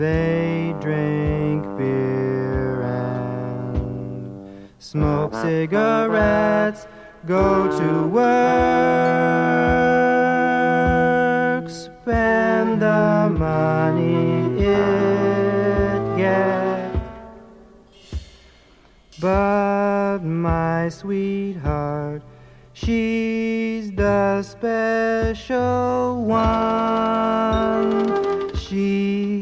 They drink beer and smoke cigarettes, go to work, spend the money it gets. But my sweetheart, she's the special one. She